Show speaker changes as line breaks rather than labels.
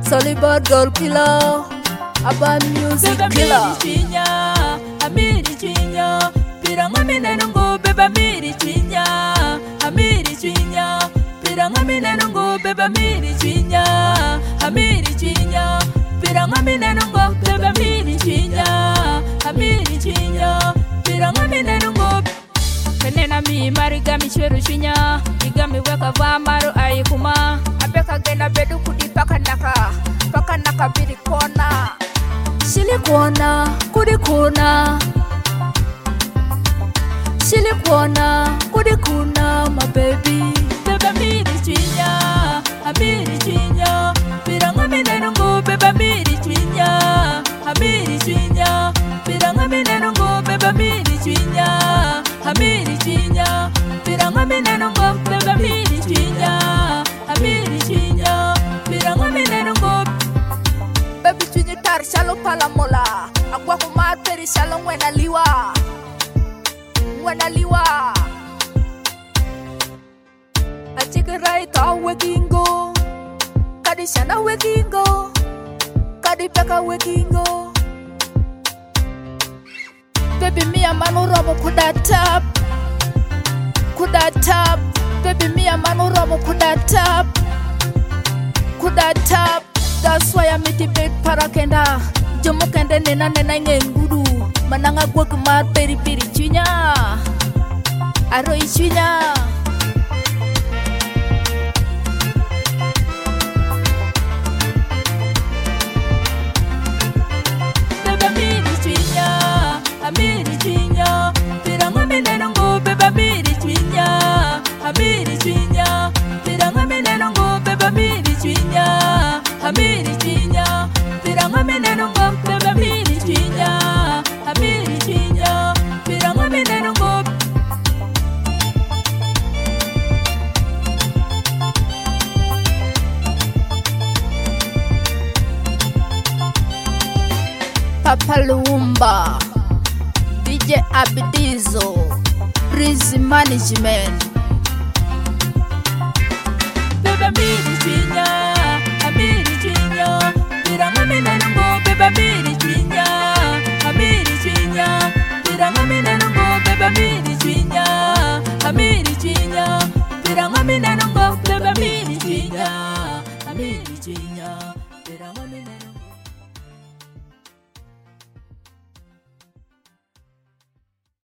Solibad girl killer, Abba music killer.
Amiri chinya, piranga minenungo beba miri chinya. Amiri chinya, piranga minenungo beba miri chinya. Amiri chinya, piranga minenungo beba miri chinya. Amiri chinya, piranga minenungo. Penena mi mariga mi chweru chinya, igami weka vamaru ayikuma. Abeka gena bedu kudi paka naka biri kona.
Shili kona, kudi kona. Shili kona, kudi kona, my baby.
Beba miri chinya, amiri chinya. Piranga minenungo beba miri chinya. Amiri chinya, piranga minenungo beba miri chinya. Amiri chinya, piranga minenungo beba miri chinya. Amiri chinya, piranga minenungo.
Baby chinya tar shalo palamola. Akwa kumateri shalo wena liwa. Achike right out wekingo. Kadi shana wekingo. Kadi peka wekingo. Baby me a manu robo kuda tap. Baby me a manu robo kuda tap. That's why I meet it big parakenda. Jomo kende nena ngengudu. Mananga gwag mat peri chinya. Aro ichinya.
Beba miri chinya, amiri chinya. Piranga minenungo beba miri chinya. Amiri chinya, piranga minenungo beba miri chinya. Amiri chinya, piranga minenungo beba miri chinya. Amiri chinya, piranga minenungo.
Papa Lumba, DJ Abidizo, Breezy Management.